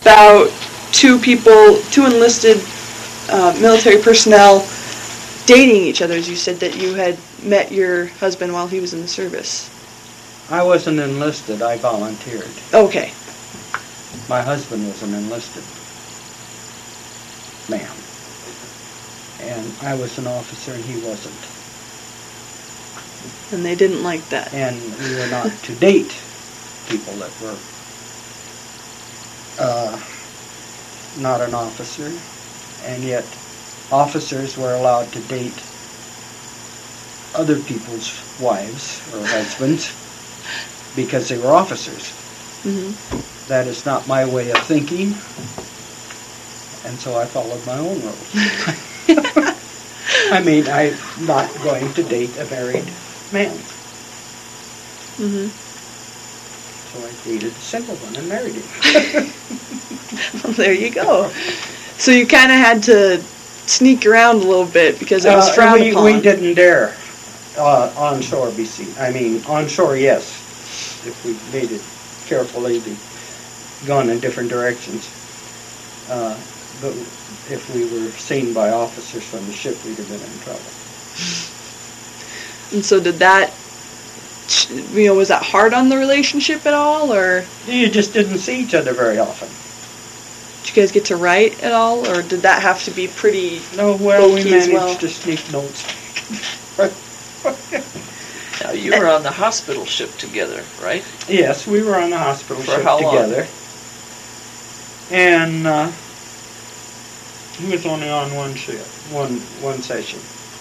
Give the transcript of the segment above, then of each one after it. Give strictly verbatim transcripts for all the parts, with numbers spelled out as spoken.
about two people, two enlisted uh, military personnel dating each other, as you said that you had met your husband while he was in the service. I wasn't enlisted, I volunteered. Okay. My husband was an enlisted man. And I was an officer and he wasn't. And they didn't like that. And we were not to date people that were uh, not an officer, and yet officers were allowed to date other people's wives or husbands because they were officers. Mm-hmm. That is not my way of thinking, and so I followed my own rules. I mean, I'm not going to date a married man. Mm-hmm. So I dated a single one and married him. Well, there you go. So you kind of had to sneak around a little bit because it was uh, frowned we, upon. We didn't dare uh, on shore be seen. I mean, on shore, yes, if we made it carefully, be gone in different directions. Uh, but if we were seen by officers from the ship, we'd have been in trouble. And so did that, you know, was that hard on the relationship at all, or? You just didn't see each other very often. Did you guys get to write at all, or did that have to be pretty No, well, we managed well? to sneak notes. Now, you were on the hospital ship together, right? Yes, we were on the hospital For ship how long? together. And uh, he was only on one ship, one one session.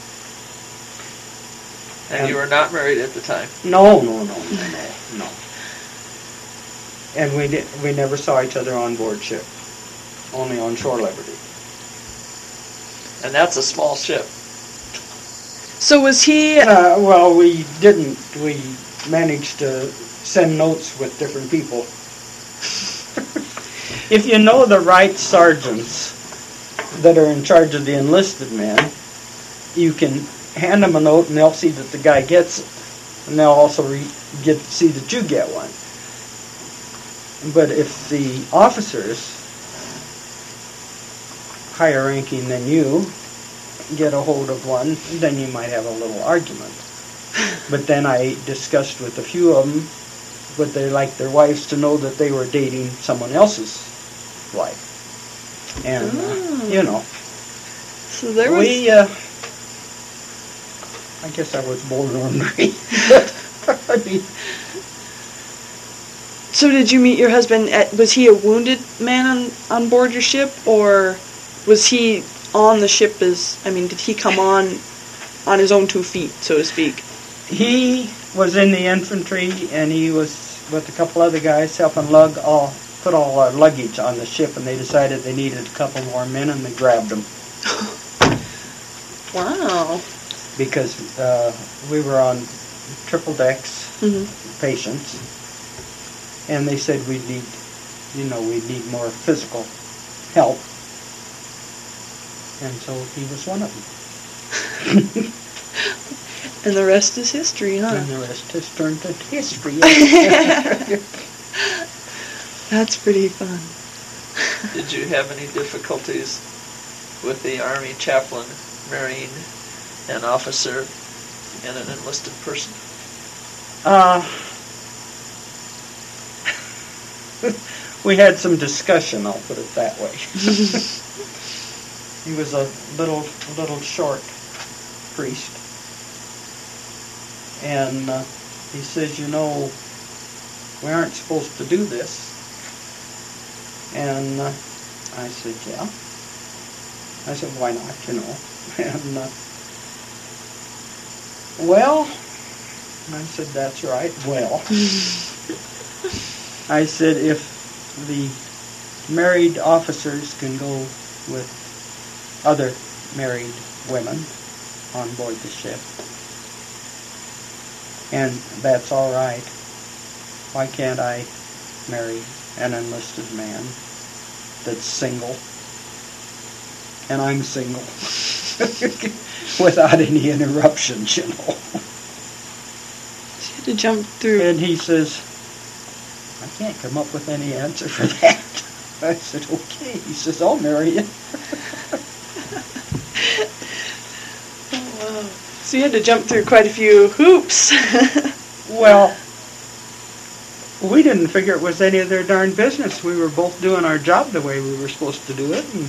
And, And- you were not married at the time. No, no, no, no, no, no. And we did, we never saw each other on board ship, only on shore Liberty. And that's a small ship. So was he? Uh, well, we didn't. We managed to send notes with different people. If you know the right sergeants that are in charge of the enlisted men, you can hand them a note and they'll see that the guy gets it. And they'll also re- get see that you get one. But if the officers, higher ranking than you, get a hold of one, then you might have a little argument. But then I discussed with a few of them, would they like their wives to know that they were dating someone else's wife? And, uh, Oh. you know, So there was. we, uh, I guess I was born ornery. I mean, So did you meet your husband? At, was he a wounded man on on board your ship, or was he on the ship as? I mean, did he come on on his own two feet, so to speak? he was in the infantry, and he was with a couple other guys helping lug all, put all our luggage on the ship, and they decided they needed a couple more men, and they grabbed them. Wow. Because uh, we were on triple decks, Mm-hmm. patients, and they said we need, you know, we need more physical help, and so he was one of them. And the rest is history, huh? And the rest has turned to history. That's pretty fun. Did you have any difficulties with the Army chaplain marrying an officer and an enlisted person? Uh, we had some discussion, I'll put it that way. He was a little, little short priest. And uh, he says, you know, we aren't supposed to do this. And uh, I said, yeah. I said, why not, you know? And, uh, well, I said, that's right, well. I said, if the married officers can go with other married women on board the ship, and that's all right, why can't I marry an enlisted man that's single? And I'm single. Without any interruptions, you know. So you had to jump through. And he says, I can't come up with any answer for that. I said, okay. He says, I'll marry you. Oh, wow. So you had to jump through quite a few hoops. Well, we didn't figure it was any of their darn business. We were both doing our job the way we were supposed to do it. And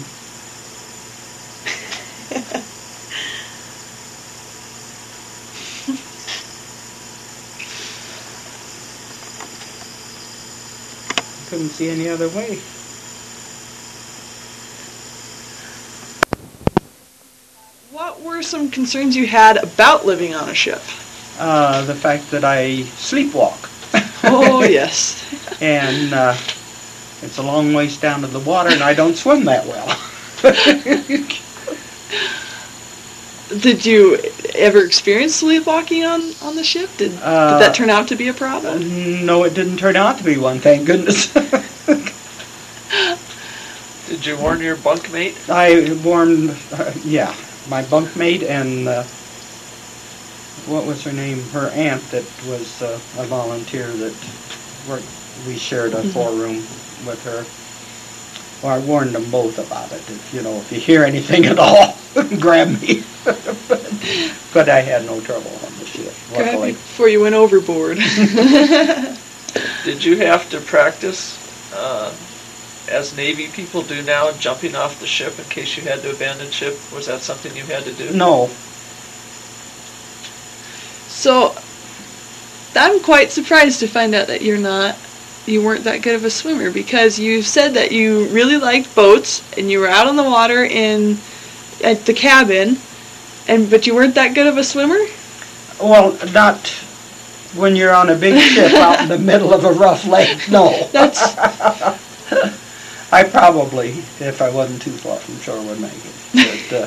couldn't see any other way. What were some concerns you had about living on a ship? Uh, the fact that I sleepwalk. Oh, yes. And uh, it's a long ways down to the water, and I don't swim that well. Did you ever experience sleepwalking on, on the ship? Did, Uh, did that turn out to be a problem? No, it didn't turn out to be one, thank goodness. Did you warn your bunkmate? I warned, uh, yeah, my bunkmate and uh, what was her name? Her aunt that was uh, a volunteer that worked. We shared a Mhm. four-room with her. Well, I warned them both about it. If you know, if you hear anything at all, grab me. but, but I had no trouble on the ship, Grab you luckily. before you went overboard. Did you have to practice, uh, as Navy people do now, jumping off the ship in case you had to abandon ship? Was that something you had to do? No. So, I'm quite surprised to find out that you're not, you weren't that good of a swimmer, because you said that you really liked boats and you were out on the water in at the cabin, and but you weren't that good of a swimmer. Well, not when you're on a big ship out in the middle of a rough lake. No. That's I probably, if I wasn't too far from shore, would make it. But,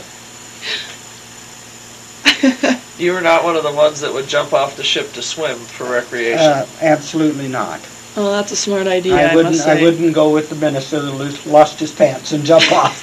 uh, You were not one of the ones that would jump off the ship to swim for recreation. uh, absolutely not. Oh, that's a smart idea. I, I wouldn't. must I say. wouldn't go with the minister that lo- lost his pants and jump off.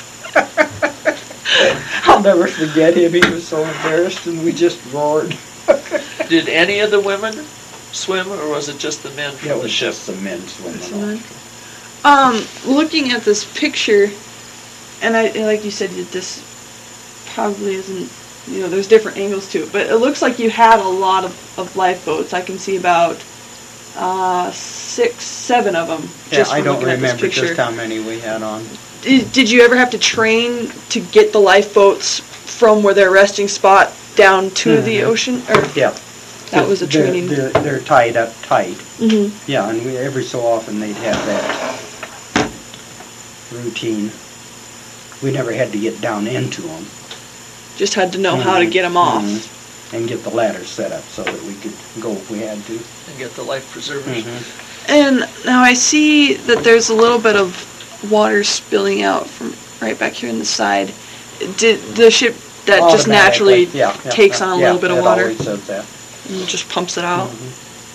I'll never forget him. He was so embarrassed, and we just roared. Did any of the women swim, or was it just the men from It the was ship? just the men swimming Someone? off. Um, looking at this picture, and I like you said, that this probably isn't. You know, there's different angles to it, but it looks like you had a lot of, of lifeboats. I can see about uh, six, seven of them. Yeah, just I from don't looking at this remember picture. just how many we had on. Did, did you ever have to train to get the lifeboats from where their resting spot down to the Mhm. ocean? Or Yeah. that was a They're- training. They're, they're tied up tight. hmm Yeah, and we, every so often they'd have that routine. We never had to get down into them. Just had to know how to get them off. And get the ladders set up so that we could go if we had to. And get the life preservers. Mhm. And now I see that there's a little bit of water spilling out from right back here in the side. Did the ship that just naturally Automatically. Yeah, yeah, takes yeah, on a yeah, little bit of it water always does that. and just pumps it out? Mhm.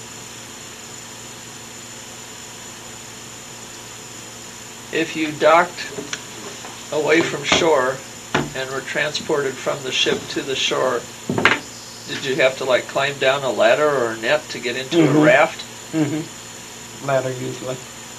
If you docked away from shore and were transported from the ship to the shore, did you have to like climb down a ladder or a net to get into Mhm. a raft? Mhm. Ladder usually.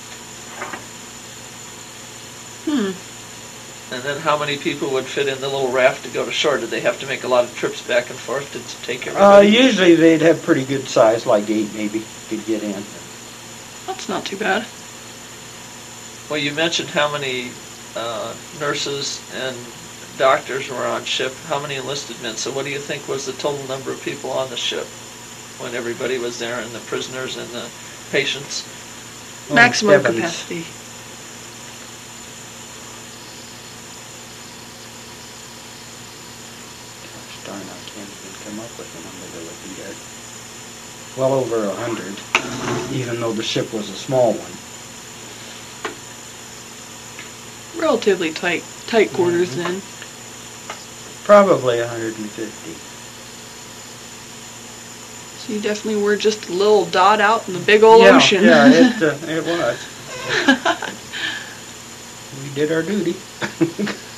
Hmm. And then how many people would fit in the little raft to go to shore? Did they have to make a lot of trips back and forth to, to take Uh, everybody? usually they'd have pretty good size, like eight maybe, could get in. That's not too bad. Well, you mentioned how many uh, nurses and doctors were on ship. How many enlisted men? So what do you think was the total number of people on the ship when everybody was there, and the prisoners and the patients? Oh, Maximum heavens. capacity. Gosh darn, I can't even come up with a number that would be there. Well over a hundred, even though the ship was a small one. Relatively tight, tight quarters Mhm. then. Probably a hundred and fifty. So you definitely were just a little dot out in the big old yeah, ocean. Yeah, it, uh, it was. We did our duty.